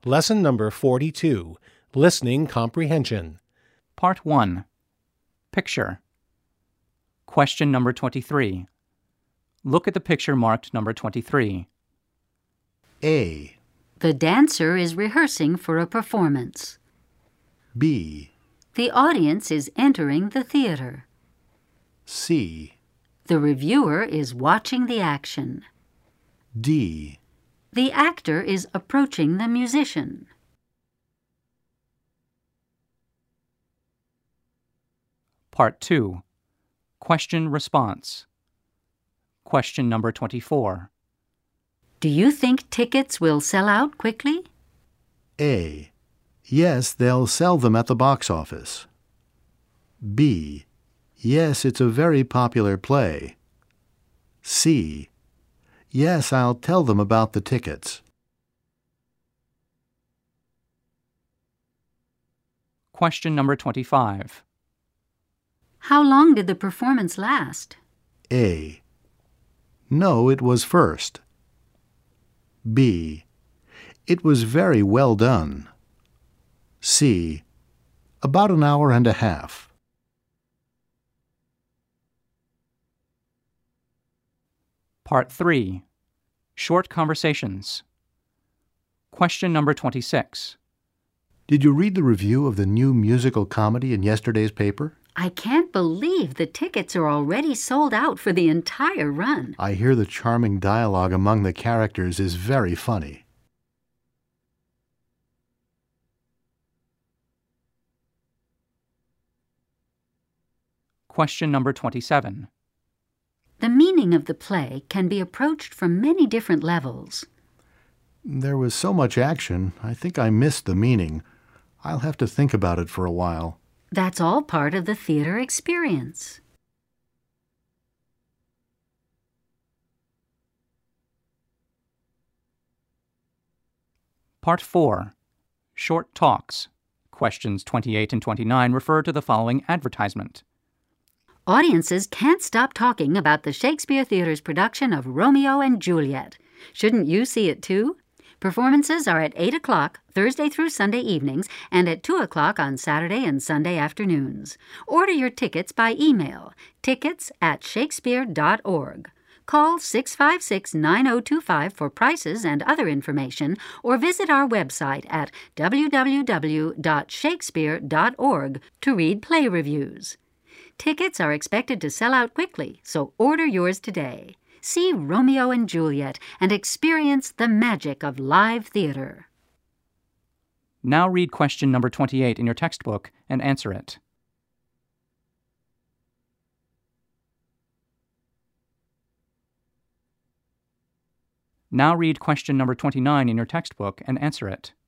Lesson number 42, Listening Comprehension. Part 1. Picture. Question number 23. Look at the picture marked number 23. A. The dancer is rehearsing for a performance. B. The audience is entering the theater. C. The reviewer is watching the action. D. The actor is approaching the musician. Part 2. Question-response. Question number 24. Do you think tickets will sell out quickly? A. Yes, they'll sell them at the box office. B. Yes, it's a very popular play. C. Yes, I'll tell them about the tickets. Question number 25. How long did the performance last? A. No, it was first. B. It was very well done. C. About an hour and a half. Part 3. Short conversations. Question number 26. Did you read the review of the new musical comedy in yesterday's paper? I can't believe the tickets are already sold out for the entire run. I hear the charming dialogue among the characters is very funny. Question number 27. The meaning of the play can be approached from many different levels. There was so much action, I think I missed the meaning. I'll have to think about it for a while. That's all part of the theater experience. Part 4. Short talks. Questions 28 and 29 refer to the following advertisement. Audiences can't stop talking about the Shakespeare Theatre's production of Romeo and Juliet. Shouldn't you see it too? Performances are at 8 o'clock Thursday through Sunday evenings and at 2 o'clock on Saturday and Sunday afternoons. Order your tickets by email, tickets@shakespeare.org. Call 656-9025 for prices and other information, or visit our website at www.shakespeare.org to read play reviews. Tickets are expected to sell out quickly, so order yours today. See Romeo and Juliet and experience the magic of live theater. Now read question number 28 in your textbook and answer it. Now read question number 29 in your textbook and answer it.